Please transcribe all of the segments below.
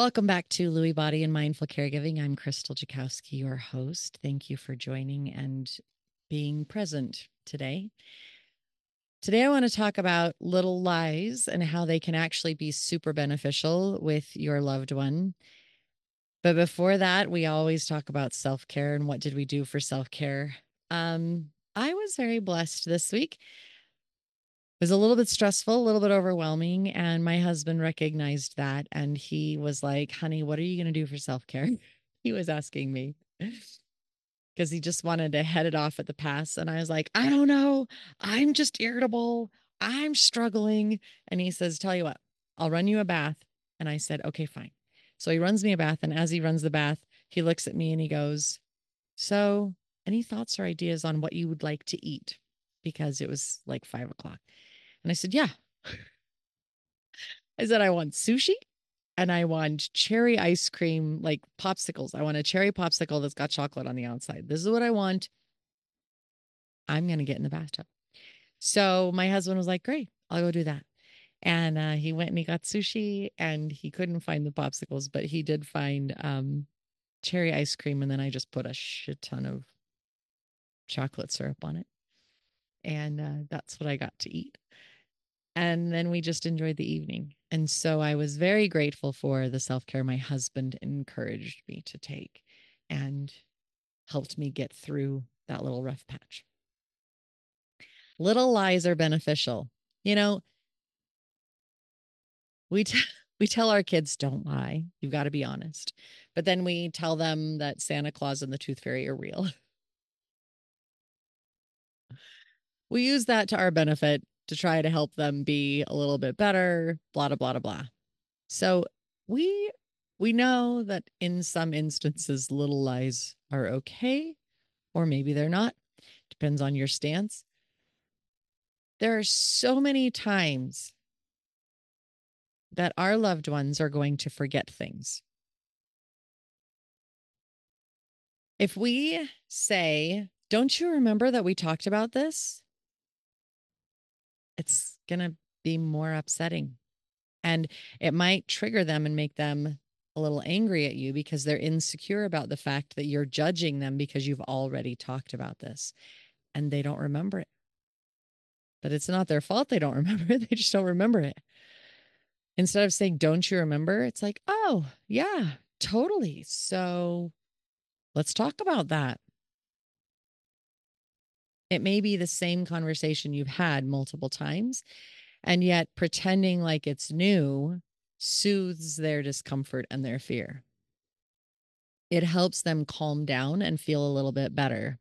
Welcome back to Lewy Body and Mindful Caregiving. I'm Crystal Jakowski, your host. Thank you for joining and being present today. Today, I want to talk about little lies and how they can actually be super beneficial with your loved one. But before that, we always talk about self-care and what did we do for self-care. I was very blessed this week. It was a little bit stressful, a little bit overwhelming. And my husband recognized that. And he was like, honey, what are you going to do for self care? He was asking me because he just wanted to head it off at the pass. And I was like, I don't know. I'm just irritable. I'm struggling. And he says, tell you what, I'll run you a bath. And I said, okay, fine. So he runs me a bath. And as he runs the bath, he looks at me and he goes, so any thoughts or ideas on what you would like to eat? Because it was like 5 o'clock. And I said, yeah. I said, I want sushi and I want cherry ice cream, like popsicles. I want a cherry popsicle that's got chocolate on the outside. This is what I want. I'm going to get in the bathtub. So my husband was like, great, I'll go do that. And he went and he got sushi and he couldn't find the popsicles, but he did find cherry ice cream. And then I just put a shit ton of chocolate syrup on it. And that's what I got to eat. And then we just enjoyed the evening. And so I was very grateful for the self care my husband encouraged me to take and helped me get through that little rough patch. Little lies are beneficial. You know, we, t- we tell our kids, don't lie. You've got to be honest. But then we tell them that Santa Claus and the Tooth Fairy are real. We use that to our benefit to try to help them be a little bit better, blah, blah, blah, blah. So we we know that in some instances little lies are okay, or maybe they're not. Depends on your stance. There are so many times that our loved ones are going to forget things. If we say, don't you remember that we talked about this? It's going to be more upsetting. And it might trigger them and make them a little angry at you because they're insecure about the fact that you're judging them because you've already talked about this and they don't remember it. But it's not their fault they don't remember it. They just don't remember it. Instead of saying, don't you remember? It's like, oh, yeah, totally. So let's talk about that. It may be the same conversation you've had multiple times, and yet pretending like it's new soothes their discomfort and their fear. It helps them calm down and feel a little bit better.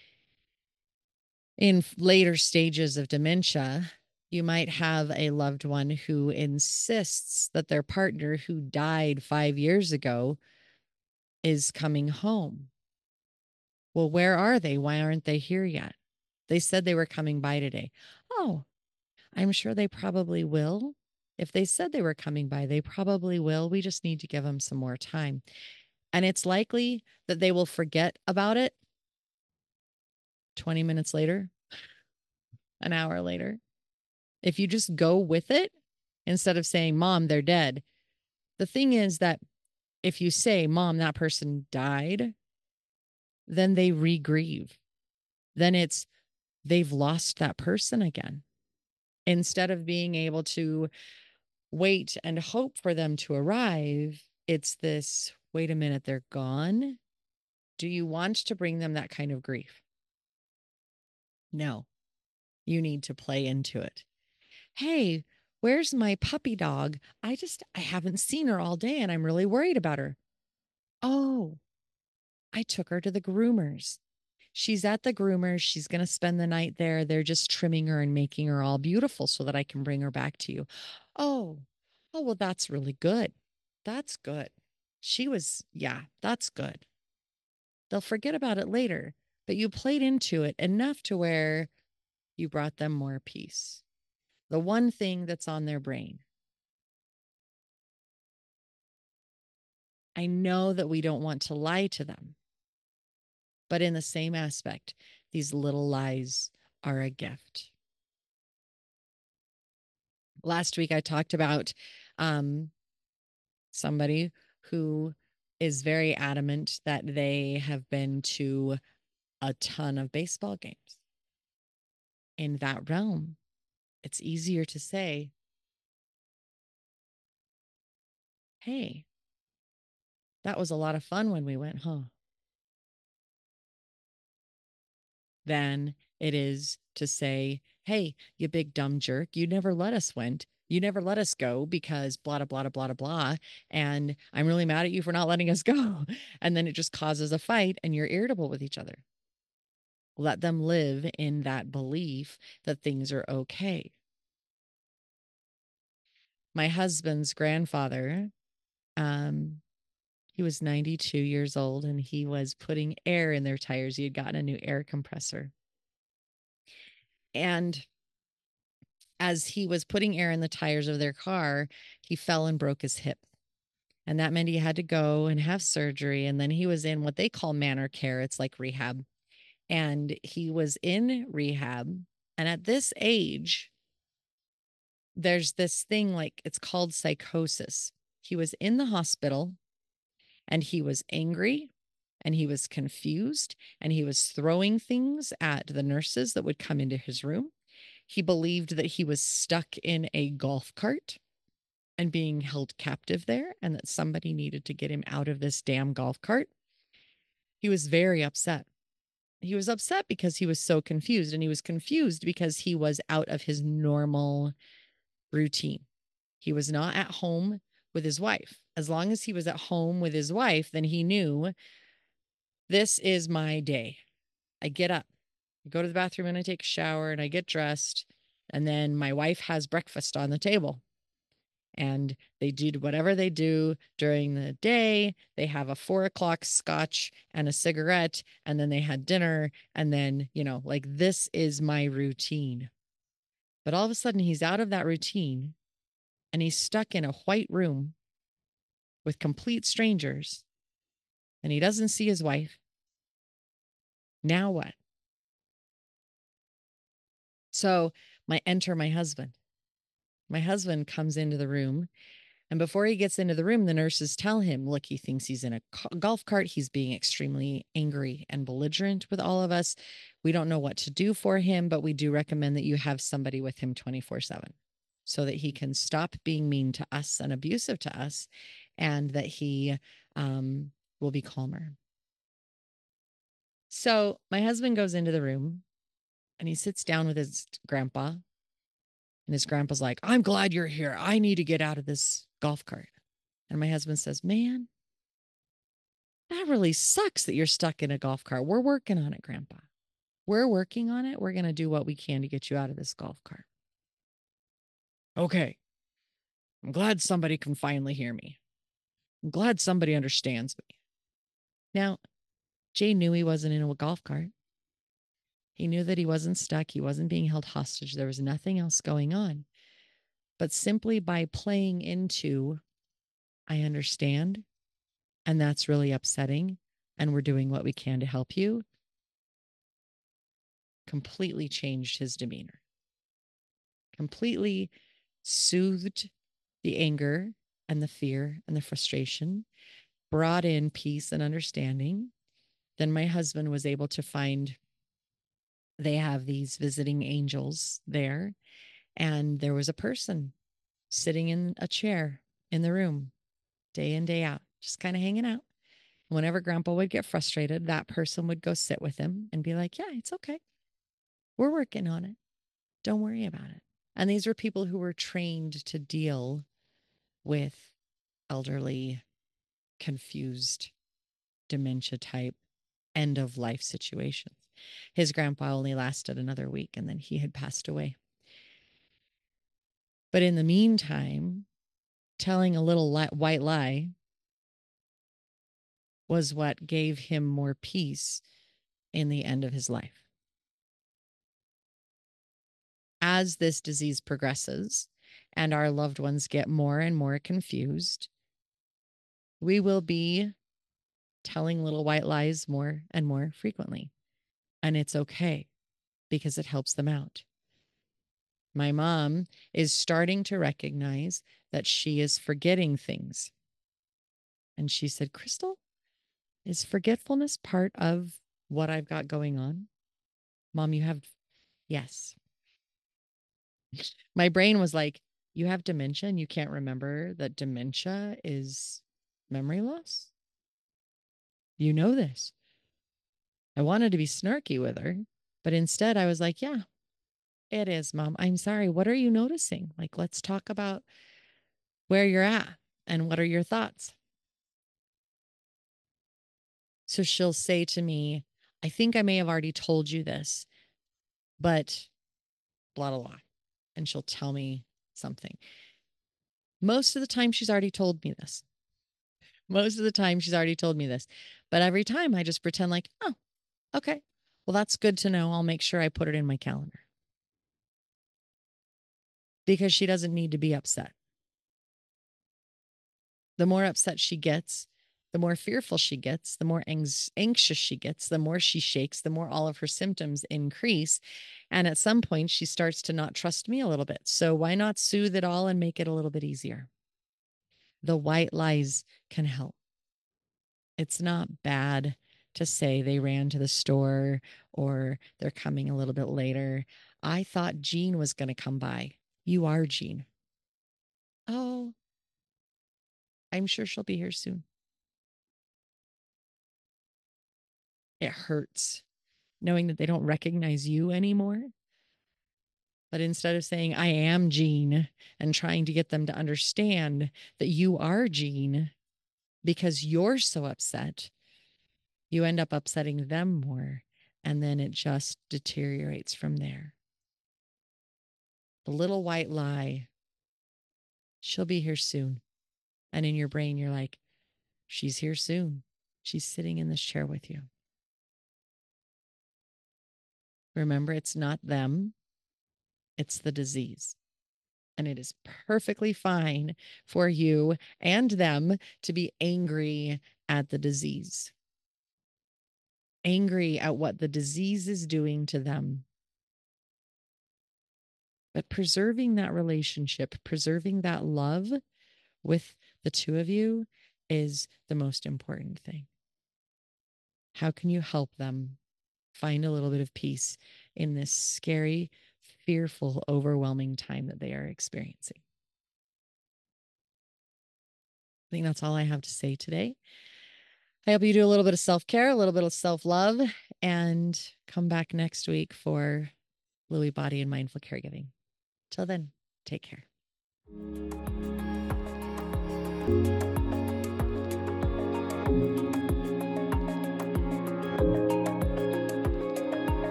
In later stages of dementia, you might have a loved one who insists that their partner who died 5 years ago is coming home. Well, where are they? Why aren't they here yet? They said they were coming by today. Oh, I'm sure they probably will. If they said they were coming by, they probably will. We just need to give them some more time. And it's likely that they will forget about it 20 minutes later, an hour later. If you just go with it instead of saying, Mom, they're dead. The thing is that if you say, Mom, that person died, then they re-grieve. Then it's they've lost that person again. Instead of being able to wait and hope for them to arrive, it's this wait a minute, they're gone. Do you want to bring them that kind of grief? No, you need to play into it. Hey, where's my puppy dog? I haven't seen her all day and I'm really worried about her. Oh, I took her to the groomers. She's at the groomers. She's going to spend the night there. They're just trimming her and making her all beautiful so that I can bring her back to you. Oh, oh, well, that's really good. That's good. Yeah, that's good. They'll forget about it later, but you played into it enough to where you brought them more peace. The one thing that's on their brain. I know that we don't want to lie to them, but in the same aspect, these little lies are a gift. Last week, I talked about um, somebody who is very adamant that they have been to a ton of baseball games. In that realm, it's easier to say, hey, that was a lot of fun when we went, huh? Than it is to say, hey, you big dumb jerk, you never let us went. You never let us go because blah, blah, blah, blah, blah. And I'm really mad at you for not letting us go. And then it just causes a fight and you're irritable with each other. Let them live in that belief that things are okay. My husband's grandfather, um, he was 92 years old and he was putting air in their tires. He had gotten a new air compressor. And as he was putting air in the tires of their car, he fell and broke his hip. And that meant he had to go and have surgery. And then he was in what they call manor care. It's like rehab. And he was in rehab. And at this age, there's this thing like it's called psychosis. He was in the hospital and he was angry and he was confused and he was throwing things at the nurses that would come into his room. He believed that he was stuck in a golf cart and being held captive there and that somebody needed to get him out of this damn golf cart. He was very upset. He was upset because he was so confused, and he was confused because he was out of his normal routine. He was not at home with his wife. As long as he was at home with his wife, then he knew this is my day. I get up, I go to the bathroom and I take a shower and I get dressed. And then my wife has breakfast on the table and they do whatever they do during the day. They have a 4 o'clock scotch and a cigarette, and then they had dinner. And then, like this is my routine. But all of a sudden, he's out of that routine and he's stuck in a white room with complete strangers and he doesn't see his wife. Now what? So, enter my husband. My husband comes into the room. And before he gets into the room, the nurses tell him, look, he thinks he's in a golf cart. He's being extremely angry and belligerent with all of us. We don't know what to do for him, but we do recommend that you have somebody with him 24/7 so that he can stop being mean to us and abusive to us and that he will be calmer. So my husband goes into the room and he sits down with his grandpa. And his grandpa's like, I'm glad you're here. I need to get out of this golf cart. And my husband says, man, that really sucks that you're stuck in a golf cart. We're working on it, Grandpa. We're working on it. We're going to do what we can to get you out of this golf cart. Okay. I'm glad somebody can finally hear me. I'm glad somebody understands me. Now, Jay knew he wasn't in a golf cart. He knew that he wasn't stuck. He wasn't being held hostage. There was nothing else going on. But simply by playing into, I understand, and that's really upsetting, and we're doing what we can to help you, completely changed his demeanor, completely soothed the anger and the fear and the frustration, brought in peace and understanding. Then my husband was able to find, they have these visiting angels there, and there was a person sitting in a chair in the room day in, day out, just kind of hanging out. Whenever Grandpa would get frustrated, that person would go sit with him and be like, yeah, it's okay. We're working on it. Don't worry about it. And these were people who were trained to deal with elderly, confused, dementia type end of life situations. His grandpa only lasted another week and then he had passed away. But in the meantime, telling a little white lie was what gave him more peace in the end of his life. As this disease progresses and our loved ones get more and more confused, we will be telling little white lies more and more frequently. And it's okay because it helps them out. My mom is starting to recognize that she is forgetting things. And she said, Crystal, is forgetfulness part of what I've got going on? Mom, you have, yes. My brain was like, you have dementia and you can't remember that dementia is memory loss? You know this. I wanted to be snarky with her, but instead I was like, yeah, it is, Mom. I'm sorry. What are you noticing? Like, let's talk about where you're at and what are your thoughts. So she'll say to me, I think I may have already told you this, but blah, blah, blah. And she'll tell me something. Most of the time, she's already told me this. Most of the time, she's already told me this. But every time I just pretend like, oh, okay. Well, that's good to know. I'll make sure I put it in my calendar because she doesn't need to be upset. The more upset she gets, the more fearful she gets, the more anxious she gets, the more she shakes, the more all of her symptoms increase. And at some point, she starts to not trust me a little bit. So why not soothe it all and make it a little bit easier? The white lies can help. It's not bad to say they ran to the store or they're coming a little bit later. I thought Jean was going to come by. You are Jean. Oh, I'm sure she'll be here soon. It hurts knowing that they don't recognize you anymore. But instead of saying, I am Jean, and trying to get them to understand that you are Jean because you're so upset, you end up upsetting them more. And then it just deteriorates from there. The little white lie, she'll be here soon. And in your brain, you're like, she's here soon. She's sitting in this chair with you. Remember, it's not them, it's the disease. And it is perfectly fine for you and them to be angry at the disease, angry at what the disease is doing to them. But preserving that relationship, preserving that love with the two of you is the most important thing. How can you help them find a little bit of peace in this scary, fearful, overwhelming time that they are experiencing? I think that's all I have to say today. I hope you do a little bit of self care, a little bit of self love, and come back next week for Lewy Body and Mindful Caregiving. Till then, take care.